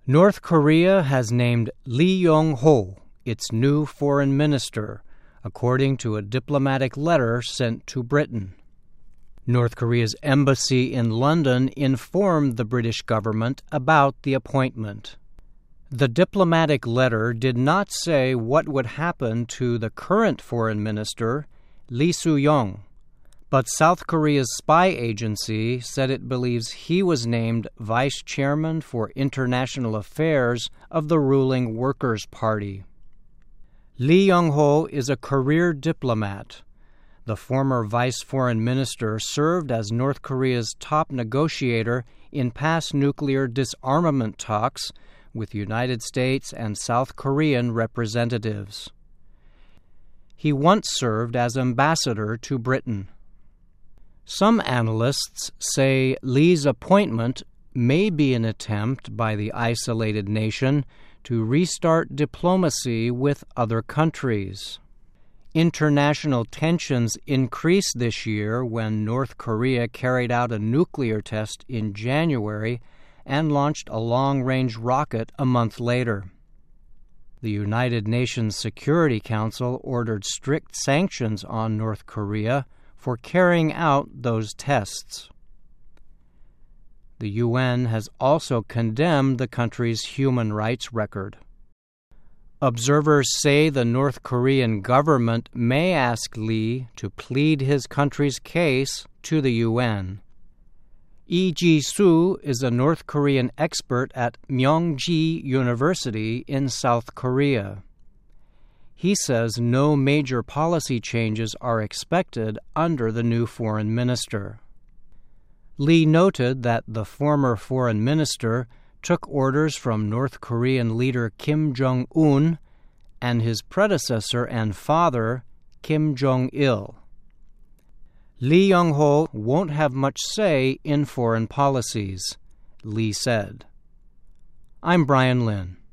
North Korea has named Lee Yong-ho its new foreign minister, according to a diplomatic letter sent to Britain. North Korea's embassy in London informed the British government about the appointment. The diplomatic letter did not say what would happen to the current foreign minister, Lee Soo-young, but South Korea's spy agency said it believes he was named vice chairman for international affairs of the ruling Workers' Party. Lee Yong-ho is a career diplomat. The former vice foreign minister served as North Korea's top negotiator in past nuclear disarmament talks with United States and South Korean representatives. He once served as ambassador to Britain. Some analysts say Lee's appointment may be an attempt by the isolated nation to restart diplomacy with other countries. International tensions increased this year when North Korea carried out a nuclear test in January and launched a long-range rocket a month later. The United Nations Security Council ordered strict sanctions on North Korea for carrying out those tests. The UN has also condemned the country's human rights record. Observers say the North Korean government may ask Lee to plead his country's case to the UN. Lee Ji-soo is a North Korean expert at Myongji University in South Korea. He says no major policy changes are expected under the new foreign minister. Lee noted that the former foreign minister took orders from North Korean leader Kim Jong-un and his predecessor and father, Kim Jong-il. Lee Yong-ho won't have much say in foreign policies, Lee said. I'm Brian Lynn.